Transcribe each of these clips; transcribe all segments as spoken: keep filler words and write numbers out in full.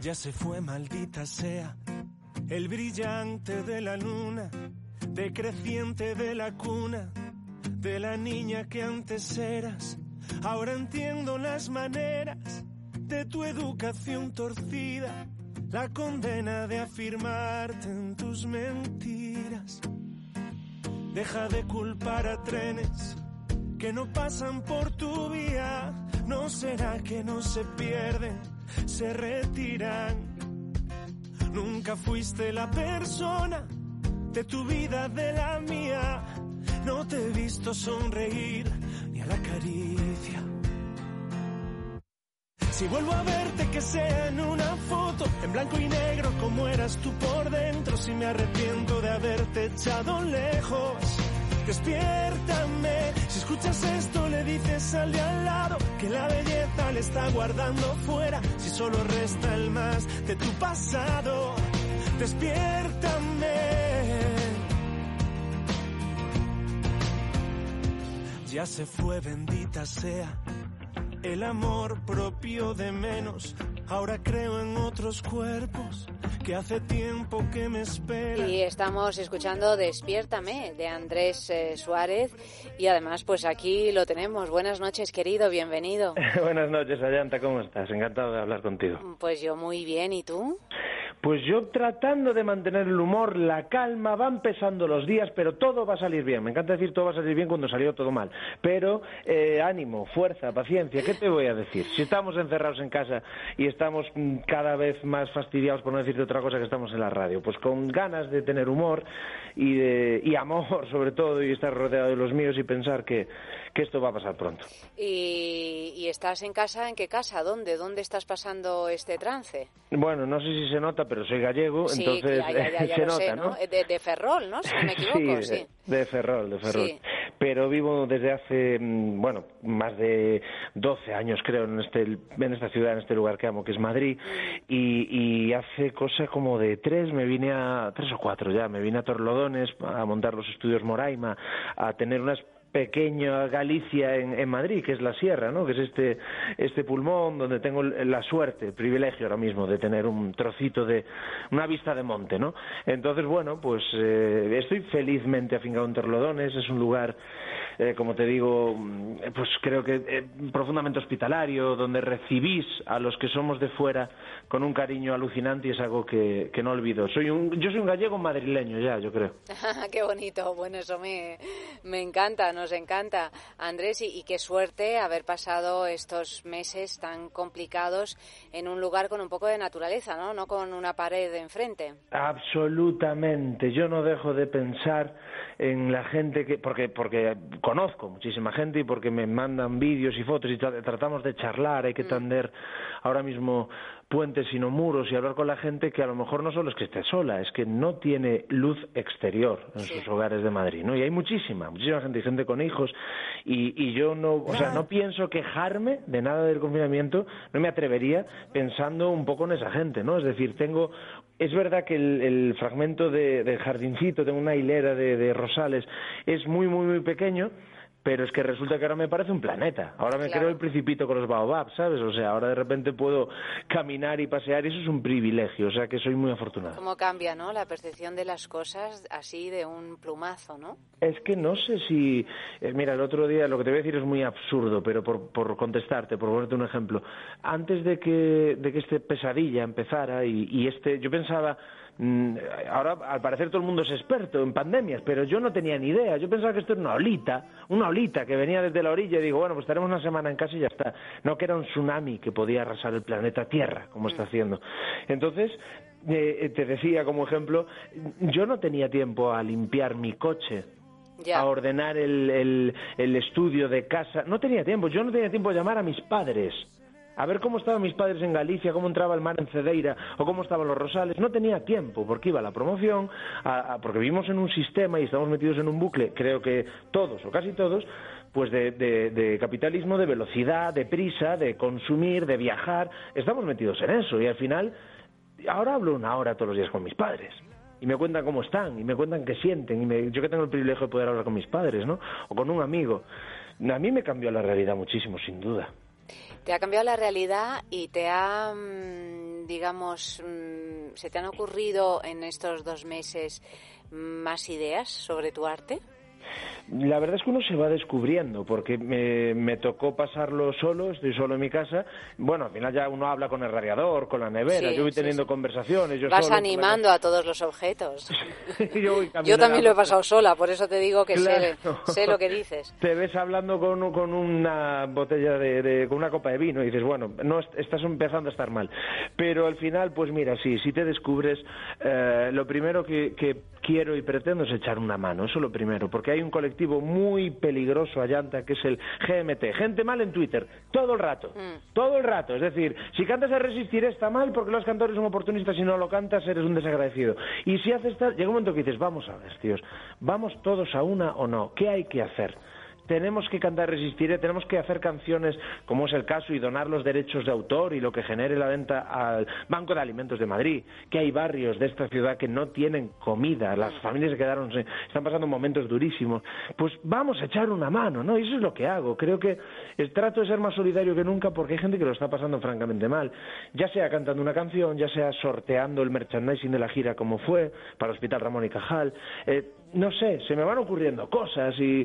Ya se fue, maldita sea, el brillante de la luna, decreciente de la cuna, de la niña que antes eras. Ahora entiendo las maneras de tu educación torcida, la condena de afirmarte en tus mentiras. Deja de culpar a trenes que no pasan por tu vía. ¿No será que no se pierden, se retiran? Nunca fuiste la persona de tu vida, de la mía. No te he visto sonreír ni a la caricia. Si vuelvo a verte, que sea en una foto, en blanco y negro como eras tú por dentro. Si me arrepiento de haberte echado lejos, despiértame. Si escuchas esto, le dices al de al lado que la belleza le está guardando fuera. Si solo resta el más de tu pasado, despiértame. Ya se fue, bendita sea, el amor propio de menos. Ahora creo en otros cuerpos que hace tiempo que me esperan. Y estamos escuchando Despiértame, de Andrés eh, Suárez. Y además, pues aquí lo tenemos. Buenas noches, querido, bienvenido. Buenas noches, Ayanta, ¿cómo estás? Encantado de hablar contigo. Pues yo muy bien, ¿y tú? Pues yo tratando de mantener el humor, la calma, van pesando los días, pero todo va a salir bien. Me encanta decir todo va a salir bien cuando salió todo mal. Pero eh, ánimo, fuerza, paciencia, ¿qué te voy a decir? Si estamos encerrados en casa y estamos cada vez más fastidiados, por no decirte otra cosa, que estamos en la radio, pues con ganas de tener humor y, de, y amor sobre todo, y estar rodeado de los míos y pensar que, que esto va a pasar pronto. ¿Y, ¿Y estás en casa? ¿En qué casa? ¿Dónde? ¿Dónde estás pasando este trance? Bueno, no sé si se nota, pero soy gallego, sí, entonces ya, ya, ya, ya se lo nota, sé, ¿no? ¿no? De, de Ferrol, ¿no? Si no me equivoco, sí. sí. De, de Ferrol, de Ferrol. Sí. Pero vivo desde hace, bueno, más de doce años, creo, en este en esta ciudad, en este lugar que amo, que es Madrid, y, y hace cosa como de tres, me vine a, tres o cuatro ya, me vine a Torlodones a montar los estudios Moraima, a tener unas pequeña Galicia en, en Madrid, que es la sierra, ¿no? Que es este este pulmón donde tengo la suerte, el privilegio ahora mismo de tener un trocito de una vista de monte, ¿no? Entonces, bueno, pues eh, estoy felizmente afincado en Torlodones. Es un lugar, eh, como te digo, pues creo que eh, profundamente hospitalario, donde recibís a los que somos de fuera con un cariño alucinante, y es algo que, que no olvido. Soy un, yo soy un gallego madrileño ya, yo creo. Qué bonito, bueno, eso me, me encanta, ¿no? Nos encanta, Andrés, y, y qué suerte haber pasado estos meses tan complicados en un lugar con un poco de naturaleza, ¿no? No con una pared de enfrente. Absolutamente. Yo no dejo de pensar en la gente que, porque porque conozco muchísima gente y porque me mandan vídeos y fotos y tra- tratamos de charlar. Hay que tender mm. ahora mismo puentes sino muros y hablar con la gente que a lo mejor no solo es que esté sola, es que no tiene luz exterior en sí. sus hogares de Madrid, ¿no? Y hay muchísima, muchísima gente, gente con hijos, y, y yo no, o sea, no pienso quejarme de nada del confinamiento, no me atrevería pensando un poco en esa gente, ¿no? Es decir, tengo, es verdad que el, el fragmento de, del jardincito, tengo una hilera de, de rosales, es muy, muy, muy pequeño, pero es que resulta que ahora me parece un planeta. Ahora me claro. creo el Principito con los baobabs, ¿sabes? O sea, ahora de repente puedo caminar y pasear, y eso es un privilegio, o sea que soy muy afortunado. ¿Cómo cambia, no?, la percepción de las cosas así de un plumazo, ¿no? Es que no sé si... Eh, mira, el otro día, lo que te voy a decir es muy absurdo, pero por, por contestarte, por ponerte un ejemplo. Antes de que, de que este pesadilla empezara, y, y este... Yo pensaba... Ahora, al parecer, todo el mundo es experto en pandemias, pero yo no tenía ni idea. Yo pensaba que esto era una olita, una olita que venía desde la orilla, y digo, bueno, pues estaremos una semana en casa y ya está. No, que era un tsunami que podía arrasar el planeta Tierra, como está haciendo. Entonces, eh, te decía como ejemplo, yo no tenía tiempo a limpiar mi coche, ya. a ordenar el, el, el estudio de casa. No tenía tiempo, yo no tenía tiempo de llamar a mis padres, a ver cómo estaban mis padres en Galicia, cómo entraba el mar en Cedeira, o cómo estaban los rosales. No tenía tiempo, porque iba a la promoción, a, a, porque vivimos en un sistema y estamos metidos en un bucle, creo que todos, o casi todos, pues de, de, de capitalismo, de velocidad, de prisa, de consumir, de viajar. Estamos metidos en eso, y al final, ahora hablo una hora todos los días con mis padres, y me cuentan cómo están, y me cuentan qué sienten, y me, yo que tengo el privilegio de poder hablar con mis padres, ¿no?, o con un amigo. A mí me cambió la realidad muchísimo, sin duda. Te ha cambiado la realidad y te ha, digamos, ¿se te han ocurrido en estos dos meses más ideas sobre tu arte? La verdad es que uno se va descubriendo, porque me, me tocó pasarlo solo, estoy solo en mi casa. Bueno, al final ya uno habla con el radiador, con la nevera, sí, yo voy teniendo sí, sí. conversaciones. Yo Vas solo, animando la... a todos los objetos. yo, voy yo también lo he pasado sola, por eso te digo que claro. sé, sé lo que dices. Te ves hablando con, con una botella de, de, con una copa de vino y dices, bueno, no estás empezando a estar mal. Pero al final, pues mira, sí, si te descubres, eh, lo primero que, que quiero y pretendo es echar una mano, eso es lo primero, porque hay un colectivo muy peligroso a llanta que es el G M T, gente mal en Twitter, todo el rato, mm. todo el rato, es decir, si cantas a Resistiré está mal porque los cantores son oportunistas, si no lo cantas eres un desagradecido, y si haces tal, llega un momento que dices, vamos a ver, tíos, vamos todos a una o no, ¿qué hay que hacer? Tenemos que cantar Resistiré, tenemos que hacer canciones como es el caso y donar los derechos de autor y lo que genere la venta al Banco de Alimentos de Madrid, que hay barrios de esta ciudad que no tienen comida, las familias se quedaron, están pasando momentos durísimos, pues vamos a echar una mano, ¿no? Y eso es lo que hago, creo que trato de ser más solidario que nunca porque hay gente que lo está pasando francamente mal, ya sea cantando una canción, ya sea sorteando el merchandising de la gira como fue, para el Hospital Ramón y Cajal, eh, no sé, se me van ocurriendo cosas y,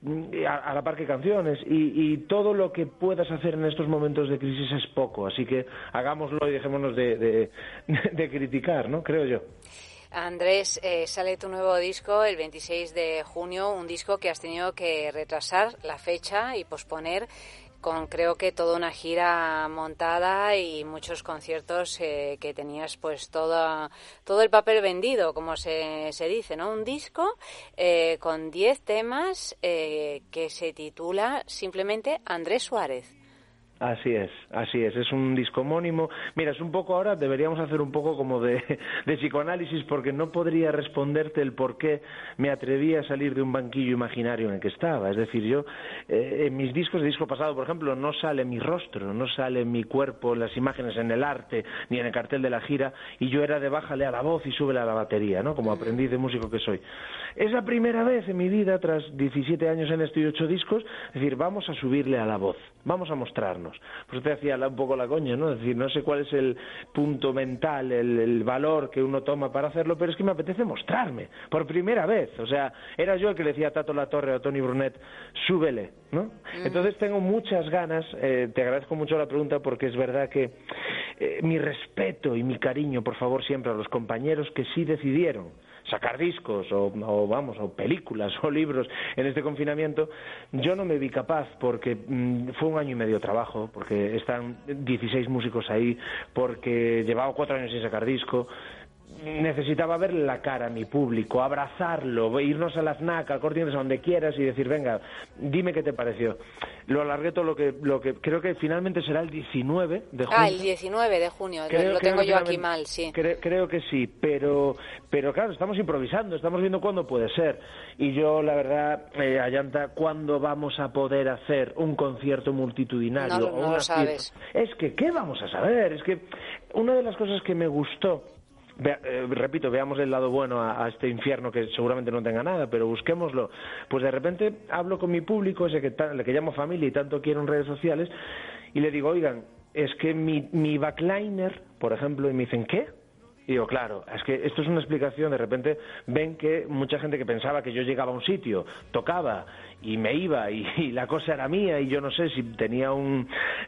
y a, a la par que canciones y, y todo lo que puedas hacer en estos momentos de crisis es poco, así que hagámoslo y dejémonos de, de, de criticar, ¿no? Creo yo. Andrés, eh, sale tu nuevo disco el veintiséis de junio, un disco que has tenido que retrasar la fecha y posponer con creo que toda una gira montada y muchos conciertos eh, que tenías pues todo, todo el papel vendido, como se, se dice, ¿no? Un disco eh, con diez temas eh, que se titula simplemente Andrés Suárez. Así es, así es, es un disco homónimo. Mira, es un poco ahora, deberíamos hacer un poco como de, de psicoanálisis porque no podría responderte el por qué me atreví a salir de un banquillo imaginario en el que estaba. Es decir, yo, eh, en mis discos, de disco pasado, por ejemplo, no sale mi rostro, no sale mi cuerpo, las imágenes en el arte, ni en el cartel de la gira, y yo era de bájale a la voz y súbele a la batería, ¿no? Como aprendiz de músico que soy. Es la primera vez en mi vida, tras diecisiete años en esto y ocho discos, es decir, vamos a subirle a la voz, vamos a mostrarnos. Pues te hacía un poco la coña, ¿no? Es decir, no sé cuál es el punto mental, el, el valor que uno toma para hacerlo, pero es que me apetece mostrarme, por primera vez. O sea, era yo el que le decía a Tato Latorre o a Tony Brunet, súbele, ¿no? Mm. Entonces tengo muchas ganas, eh, te agradezco mucho la pregunta porque es verdad que eh, mi respeto y mi cariño, por favor, siempre a los compañeros que sí decidieron sacar discos o, o vamos o películas o libros en este confinamiento, yo no me vi capaz porque mmm, fue un año y medio de trabajo, porque están dieciséis músicos ahí, porque llevaba cuatro años sin sacar disco. Necesitaba ver la cara a mi público, abrazarlo, irnos a la FNAC, al Corte Inglés, a donde quieras y decir, venga, dime qué te pareció. Lo alargué todo lo que, lo que creo que finalmente será el diecinueve de junio. Ah, el diecinueve de junio, creo, lo tengo yo aquí mal, sí. Creo, creo que sí, pero, pero claro, estamos improvisando, estamos viendo cuándo puede ser. Y yo, la verdad, eh, Ayanta, ¿cuándo vamos a poder hacer un concierto multitudinario? No, no, o no una lo sabes. Fiesta? Es que, ¿qué vamos a saber? Es que una de las cosas que me gustó, Ve, eh, repito, veamos el lado bueno a, a este infierno que seguramente no tenga nada, pero busquémoslo. Pues de repente hablo con mi público, ese que, ta, que llamo familia y tanto quiero en redes sociales, y le digo, oigan, es que mi, mi backliner, por ejemplo, y me dicen, ¿qué? Y digo, claro, es que esto es una explicación, de repente ven que mucha gente que pensaba que yo llegaba a un sitio, tocaba y me iba y, y la cosa era mía y yo no sé si tenía un,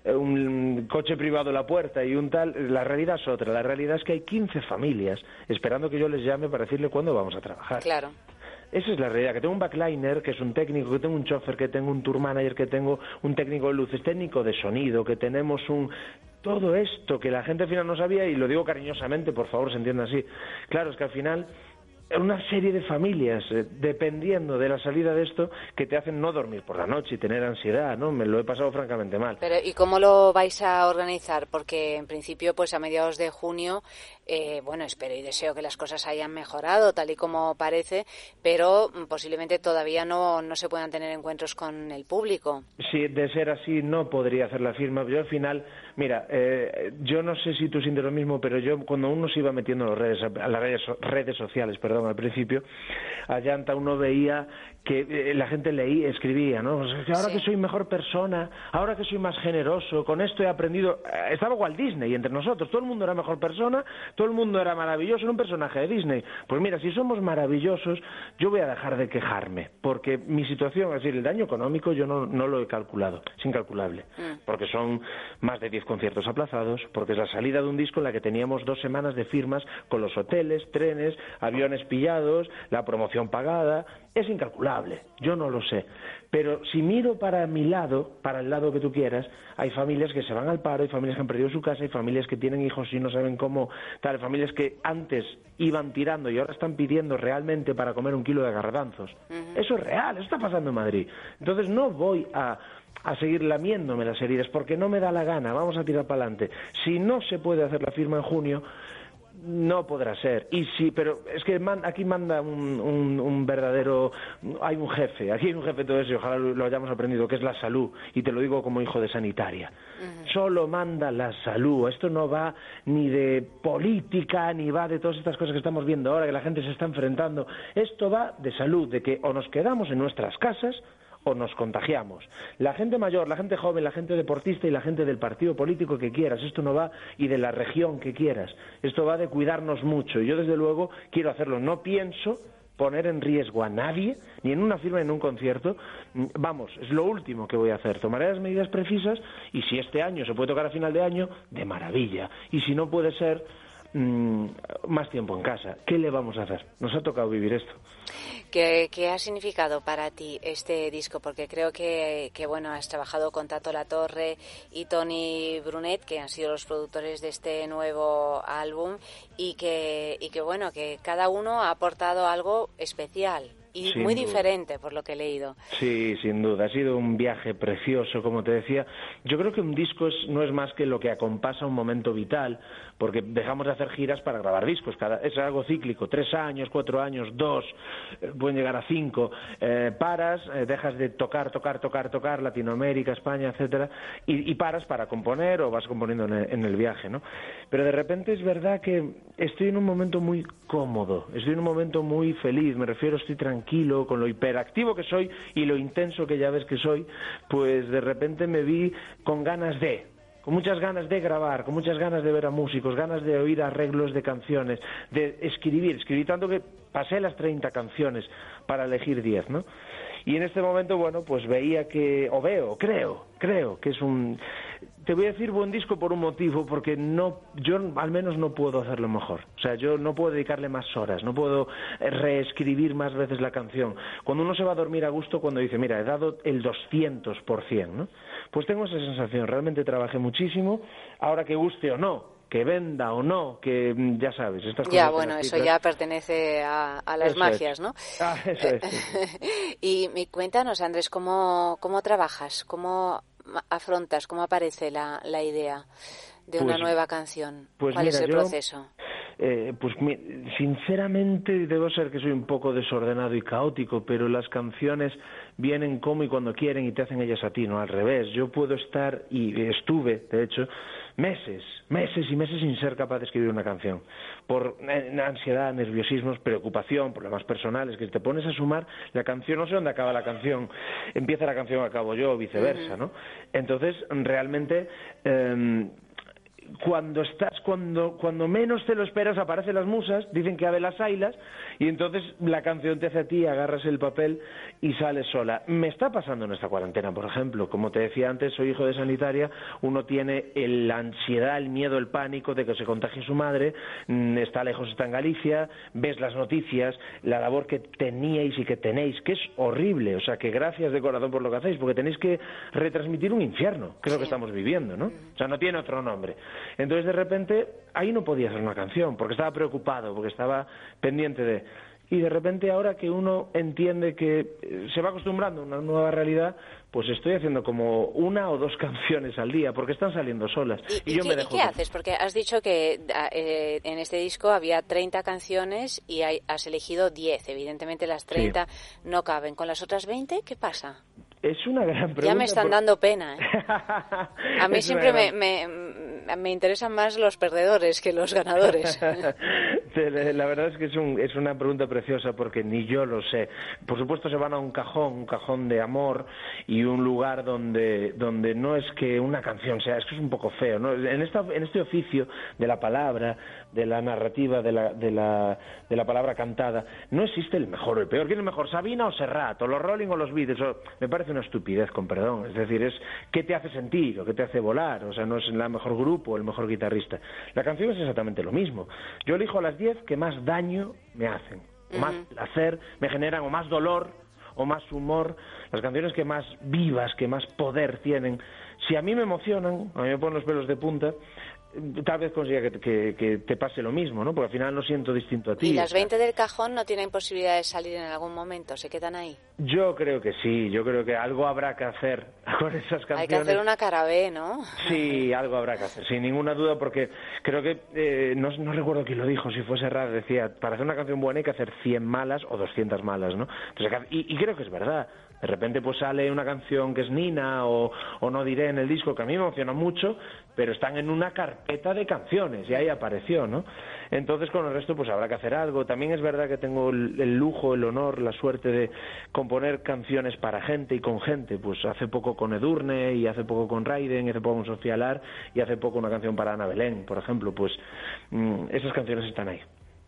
un coche privado en la puerta y un tal, la realidad es otra, la realidad es que hay quince familias esperando que yo les llame para decirle cuándo vamos a trabajar. Claro. Esa es la realidad, que tengo un backliner, que es un técnico, que tengo un chofer, que tengo un tour manager, que tengo un técnico de luces, técnico de sonido, que tenemos un... Todo esto que la gente al final no sabía, y lo digo cariñosamente, por favor, se entienda así. Claro, es que al final una serie de familias, eh, dependiendo de la salida de esto, que te hacen no dormir por la noche y tener ansiedad, ¿no? Me lo he pasado francamente mal. Pero ¿y cómo lo vais a organizar? Porque en principio, pues a mediados de junio, eh, bueno, espero y deseo que las cosas hayan mejorado, tal y como parece, pero posiblemente todavía no, no se puedan tener encuentros con el público. Si de ser así no podría hacer la firma, yo al final Mira, eh, yo no sé si tú sientes lo mismo, pero yo cuando uno se iba metiendo en las redes, a las redes, redes sociales, perdón, al principio, a Llanta uno veía que eh, la gente leía, escribía, ¿no? O sea, que ahora sí. que soy mejor persona, ahora que soy más generoso, con esto he aprendido... Eh, estaba Walt Disney entre nosotros, todo el mundo era mejor persona, todo el mundo era maravilloso, era un personaje de Disney. Pues mira, si somos maravillosos, yo voy a dejar de quejarme, porque mi situación, es decir, el daño económico yo no, no lo he calculado, es incalculable, mm. porque son más de diez conciertos aplazados, porque es la salida de un disco en la que teníamos dos semanas de firmas con los hoteles, trenes, aviones pillados, la promoción pagada... Es incalculable, yo no lo sé. Pero si miro para mi lado, para el lado que tú quieras, hay familias que se van al paro, hay familias que han perdido su casa, hay familias que tienen hijos y no saben cómo, tal, familias que antes iban tirando y ahora están pidiendo realmente para comer un kilo de garbanzos. Uh-huh. Eso es real, eso está pasando en Madrid. Entonces no voy a... a seguir lamiéndome las heridas, porque no me da la gana, vamos a tirar para adelante. Si no se puede hacer la firma en junio, no podrá ser. Y sí, pero es que man, aquí manda un, un, un verdadero... Hay un jefe, aquí hay un jefe de todo eso, y ojalá lo, lo hayamos aprendido, que es la salud, y te lo digo como hijo de sanitaria. Uh-huh. Solo manda la salud. Esto no va ni de política, ni va de todas estas cosas que estamos viendo ahora, que la gente se está enfrentando. Esto va de salud, de que o nos quedamos en nuestras casas o nos contagiamos. La gente mayor, la gente joven, la gente deportista y la gente del partido político que quieras, esto no va, y de la región que quieras, esto va de cuidarnos mucho, y yo desde luego quiero hacerlo, no pienso poner en riesgo a nadie, ni en una firma ni en un concierto. Vamos, es lo último que voy a hacer, tomaré las medidas precisas, y si este año se puede tocar a final de año, de maravilla, y si no puede ser, mmm, más tiempo en casa. ¿Qué le vamos a hacer? Nos ha tocado vivir esto. ¿Qué, qué ha significado para ti este disco? Porque creo que, que bueno, has trabajado con Tato Latorre y Toni Brunet, que han sido los productores de este nuevo álbum, y que, y que bueno, que cada uno ha aportado algo especial y sin muy duda. Diferente, por lo que he leído. Sí, sin duda. Ha sido un viaje precioso, como te decía. Yo creo que un disco es, no es más que lo que acompasa un momento vital, porque dejamos de hacer giras para grabar discos. Cada, es algo cíclico. Tres años, cuatro años, dos, eh, pueden llegar a cinco. Eh, paras, eh, dejas de tocar, tocar, tocar, tocar, Latinoamérica, España, etcétera, y, y paras para componer o vas componiendo en el, en el viaje, ¿no? Pero de repente es verdad que estoy en un momento muy cómodo, estoy en un momento muy feliz, me refiero, estoy tranquilo. Tranquilo, con lo hiperactivo que soy y lo intenso que ya ves que soy, pues de repente me vi con ganas de, con muchas ganas de grabar, con muchas ganas de ver a músicos, ganas de oír arreglos de canciones, de escribir, escribí tanto que pasé las treinta canciones para elegir diez, ¿no? Y en este momento, bueno, pues veía que, o veo, creo, creo que es un... Te voy a decir buen disco por un motivo, porque no, yo al menos no puedo hacerlo mejor. O sea, yo no puedo dedicarle más horas, no puedo reescribir más veces la canción. Cuando uno se va a dormir a gusto, cuando dice, mira, he dado el doscientos por ciento, ¿no? Pues tengo esa sensación, realmente trabajé muchísimo, ahora que guste o no, que venda o no, que ya sabes, estas cosas. Ya, bueno, eso ya pertenece a, a las eso magias, es. ¿no? Ah, eso es. Sí. y, y cuéntanos, Andrés, ¿cómo, cómo trabajas? ¿Cómo afrontas? ¿Cómo aparece la, la idea de una pues, nueva canción? Pues ¿Cuál mira, es el yo, proceso? Eh, pues sinceramente debo ser que soy un poco desordenado y caótico, pero las canciones vienen como y cuando quieren y te hacen ellas a ti, no al revés. Yo puedo estar, y estuve, de hecho, meses, meses y meses sin ser capaz de escribir una canción, por ansiedad, nerviosismos, preocupación, problemas personales, que te pones a sumar, la canción, no sé dónde acaba la canción, empieza la canción, acabo yo, o viceversa, ¿no? Entonces, realmente... Eh, cuando estás, cuando cuando menos te lo esperas aparecen las musas, dicen que ave las ailas, y entonces la canción te hace a ti, agarras el papel y sales sola. Me está pasando en esta cuarentena, por ejemplo, como te decía antes, soy hijo de sanitaria, uno tiene el, la ansiedad, el miedo, el pánico de que se contagie su madre, está lejos, está en Galicia, ves las noticias, la labor que teníais y que tenéis, que es horrible, o sea, que gracias de corazón por lo que hacéis, porque tenéis que retransmitir un infierno, que es lo que estamos viviendo, ¿no? O sea, no tiene otro nombre. Entonces, de repente, ahí no podía hacer una canción, porque estaba preocupado, porque estaba pendiente de... Y de repente, ahora que uno entiende que se va acostumbrando a una nueva realidad, pues estoy haciendo como una o dos canciones al día, porque están saliendo solas. ¿Y, y, y yo qué, me dejo ¿y qué haces? Porque has dicho que eh, en este disco había treinta canciones y hay, has elegido diez. Evidentemente las treinta sí. no caben. ¿Con las otras veinte qué pasa? Es una gran pregunta. Ya me están por... dando pena, ¿eh? A mí siempre gran... me, me, me interesan más los perdedores que los ganadores. La verdad es que es, un, es una pregunta preciosa porque ni yo lo sé. Por supuesto se van a un cajón, un cajón de amor y un lugar donde, donde no es que una canción sea, es que es un poco feo, ¿no? En, esta, en este oficio de la palabra, de la narrativa, de la, de la, de la palabra cantada, no existe el mejor o el peor. ¿Quién es el mejor, Sabina o Serrat, o los Rolling o los Beatles? O, me parece una estupidez, con perdón. Es decir, es qué te hace sentir o qué te hace volar. O sea, no es el mejor grupo o el mejor guitarrista. La canción es exactamente lo mismo. Yo elijo a las diez que más daño me hacen, o más placer me generan, o más dolor, o más humor, las canciones que más vivas, que más poder tienen. Si a mí me emocionan, a mí me ponen los pelos de punta, tal vez consiga que, que, que te pase lo mismo, ¿no? Porque al final no siento distinto a ti. ¿Y las veinte del cajón no tienen posibilidad de salir en algún momento? ¿Se quedan ahí? Yo creo que sí, yo creo que algo habrá que hacer con esas canciones. Hay que hacer una cara B, ¿no? Sí, algo habrá que hacer, sin ninguna duda, porque creo que, eh, no, no recuerdo quién lo dijo, si fue Serrat, decía, para hacer una canción buena hay que hacer cien malas o doscientas malas, ¿no? Entonces, y, y creo que es verdad. De repente pues sale una canción que es Nina o, o No diré en el disco, que a mí me emociona mucho, pero están en una carpeta de canciones y ahí apareció, ¿no? Entonces con el resto pues habrá que hacer algo. También es verdad que tengo el, el lujo, el honor, la suerte de componer canciones para gente y con gente. Pues hace poco con Edurne y hace poco con Raiden, y hace poco con Sofía Lar y hace poco una canción para Ana Belén, por ejemplo. Pues mmm, esas canciones están ahí.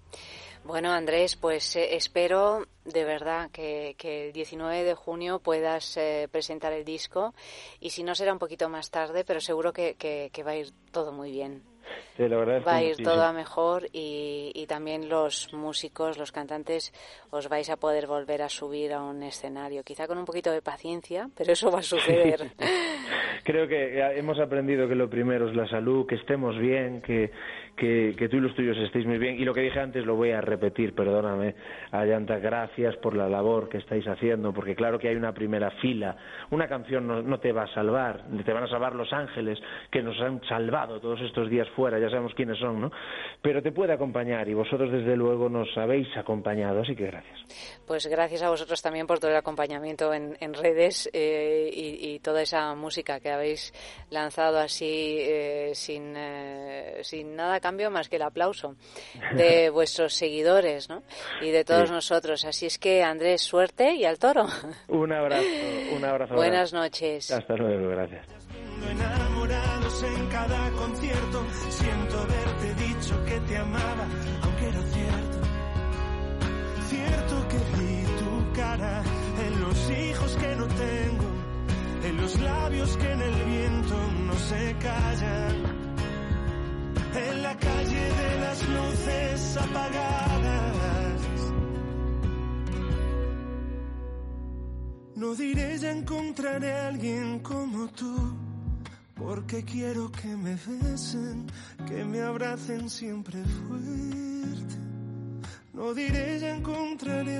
Bueno, Andrés, pues eh, espero de verdad que, que el diecinueve de junio puedas eh, presentar el disco y si no será un poquito más tarde, pero seguro que, que, que va a ir todo muy bien. Sí, la verdad es va a ir muchísimo. todo a mejor y, y también los músicos, los cantantes, os vais a poder volver a subir a un escenario, quizá con un poquito de paciencia, pero eso va a suceder. Sí. Creo que hemos aprendido que lo primero es la salud, que estemos bien, que, que, que tú y los tuyos estéis muy bien. Y lo que dije antes lo voy a repetir, perdóname, Ayanta, gracias por la labor que estáis haciendo, porque claro que hay una primera fila. Una canción no, no te va a salvar, te van a salvar los ángeles que nos han salvado todos estos días fuera, ya sabemos quiénes son, ¿no? Pero te puede acompañar y vosotros desde luego nos habéis acompañado, así que gracias. Pues gracias a vosotros también por todo el acompañamiento en, en redes eh, y, y toda esa música que habéis lanzado así eh, sin, eh, sin nada a cambio más que el aplauso de vuestros seguidores, ¿no? Y de todos sí. nosotros. Así es que, Andrés, suerte y al toro. Un abrazo, un abrazo. Buenas noches. Hasta luego, gracias. Enamorados en cada concierto, siento haberte dicho que te amaba, aunque era cierto, cierto que vi tu cara en los hijos que no tengo, en los labios que en el viento no se callan, en la calle de las luces apagadas. No diré ya encontraré a alguien como tú, porque quiero que me besen, que me abracen siempre fuerte. No diré ya encontraré